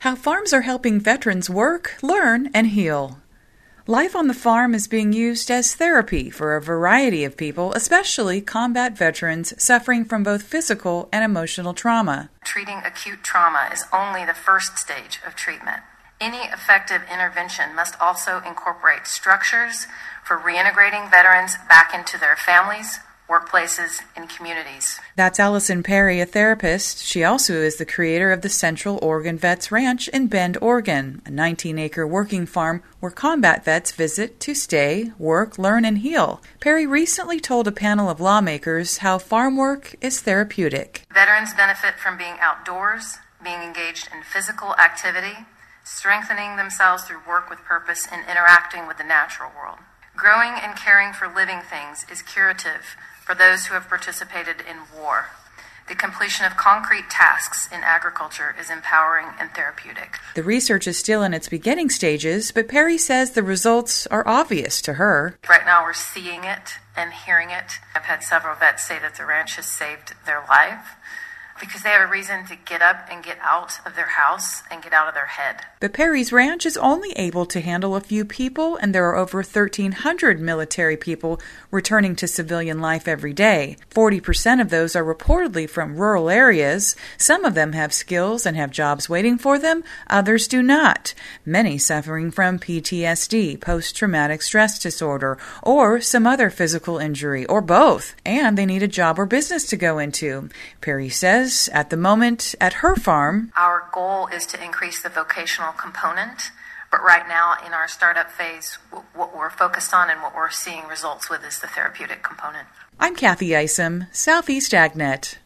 How farms are helping veterans work, learn, and heal. Life on the farm is being used as therapy for a variety of people, especially combat veterans suffering from both physical and emotional trauma. Treating acute trauma is only the first stage of treatment. Any effective intervention must also incorporate structures for reintegrating veterans back into their families, workplaces, and communities. That's Allison Perry, a therapist. She also is the creator of the Central Oregon Vets Ranch in Bend, Oregon, a 19-acre working farm where combat vets visit to stay, work, learn, and heal. Perry recently told a panel of lawmakers how farm work is therapeutic. Veterans benefit from being outdoors, being engaged in physical activity, strengthening themselves through work with purpose, and interacting with the natural world. Growing and caring for living things is curative for those who have participated in war. The completion of concrete tasks in agriculture is empowering and therapeutic. The research is still in its beginning stages, but Perry says the results are obvious to her. Right now we're seeing it and hearing it. I've had several vets say that the ranch has saved their life because they have a reason to get up and get out of their house and get out of their head. But Perry's ranch is only able to handle a few people, and there are over 1,300 military people returning to civilian life every day. 40% of those are reportedly from rural areas. Some of them have skills and have jobs waiting for them. Others do not. Many suffering from PTSD, post-traumatic stress disorder, or some other physical injury, or both. And they need a job or business to go into. Perry says, at the moment, at her farm, our goal is to increase the vocational component, but right now in our startup phase, what we're focused on and what we're seeing results with is the therapeutic component. I'm Kathy Isom, Southeast AgNet.